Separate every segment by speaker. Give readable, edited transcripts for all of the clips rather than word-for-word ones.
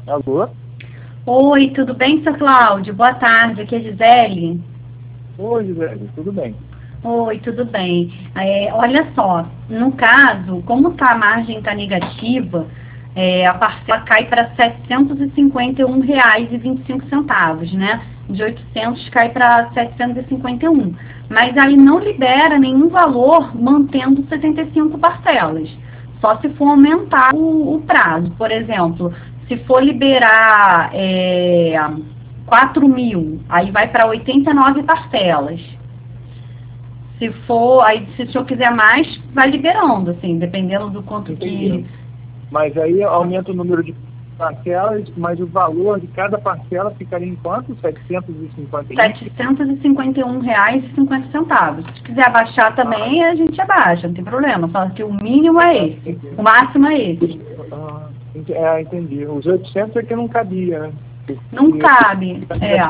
Speaker 1: Alô?
Speaker 2: Oi, tudo bem, seu Cláudio? Boa tarde, aqui é Gisele.
Speaker 1: Oi, Gisele, tudo bem?
Speaker 2: Oi, tudo bem. Olha só, no caso, como a margem está negativa, a parcela cai para R$ 751,25, né? De 800 cai para 751. Mas aí não libera nenhum valor mantendo 75 parcelas. Só se for aumentar o prazo. Por exemplo, se for liberar 4 mil, aí vai para 89 parcelas. Se for, aí se o senhor quiser mais, vai liberando, assim, dependendo do quanto
Speaker 1: Entendi.
Speaker 2: que...
Speaker 1: Mas aí aumenta o número de parcelas, mas o valor de cada parcela ficaria em quanto? 751?
Speaker 2: R$ 751,50. Se quiser abaixar também, a gente abaixa, não tem problema. Só que o mínimo é esse, o máximo é esse.
Speaker 1: Entendi. Os 800 é que não cabia, né?
Speaker 2: Não cabe,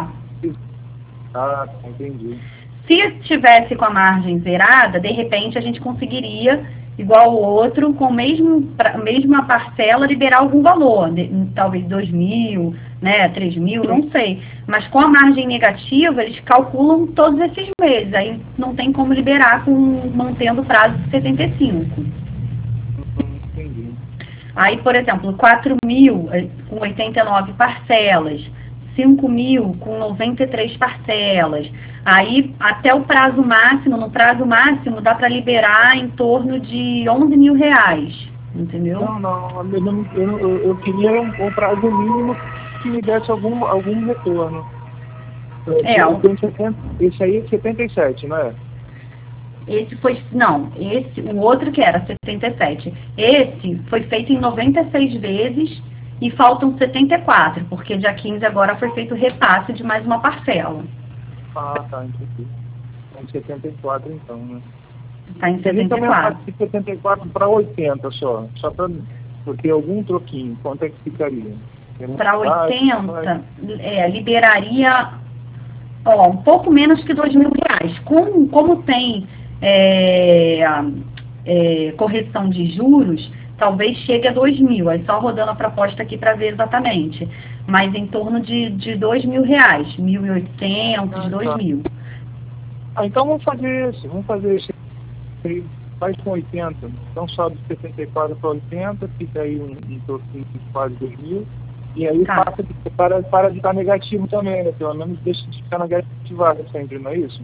Speaker 1: Ah, entendi.
Speaker 2: Se tivesse com a margem zerada, de repente a gente conseguiria, igual o outro, com a mesma parcela, liberar algum valor, talvez 2 mil, né, 3 mil, não sei. Mas com a margem negativa, eles calculam todos esses meses, aí não tem como liberar mantendo o prazo de 75.
Speaker 1: Entendi.
Speaker 2: Aí, por exemplo, 4 mil com 89 parcelas, 5 mil com 93 parcelas. Aí, até o prazo máximo, no prazo máximo, dá para liberar em torno de R$ 11 mil, entendeu?
Speaker 1: Eu queria um prazo mínimo que me desse algum retorno. Esse aí é 77, não é?
Speaker 2: O outro que era 77. Esse foi feito em 96 vezes e faltam 74, porque dia 15 agora foi feito o repasse de mais uma parcela.
Speaker 1: Ah, tá, entendi. Está em 74 então, né?
Speaker 2: Está em 74.
Speaker 1: De 74 para 80 só para ter algum troquinho, quanto é que ficaria?
Speaker 2: Para 80, liberaria um pouco menos que R$ 2 mil. Como tem correção de juros, talvez chegue a 2 mil. Aí só rodando a proposta aqui para ver exatamente. Mas em torno de R$ 2 mil, 1.800, 2 mil.
Speaker 1: Então vamos fazer isso. Faz com 80. Então sobe de 74 para 80, fica aí um troquinho de quase 2 mil. E aí para de estar negativo também, né? Pelo menos deixa de ficar negativado sempre, não é isso?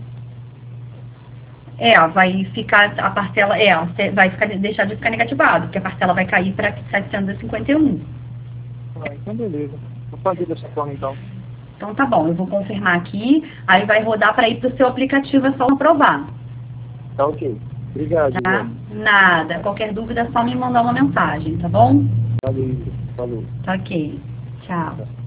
Speaker 2: Vai ficar a parcela, deixar de ficar negativado, porque a parcela vai cair para 751.
Speaker 1: Então beleza. Vou fazer dessa forma então.
Speaker 2: Então tá bom, eu vou confirmar aqui, aí vai rodar para ir para o seu aplicativo, é só aprovar.
Speaker 1: Tá ok. Obrigado.
Speaker 2: Tá? Nada. Qualquer dúvida é só me mandar uma mensagem, tá bom?
Speaker 1: Valeu. Falou.
Speaker 2: Tá ok. Tchau.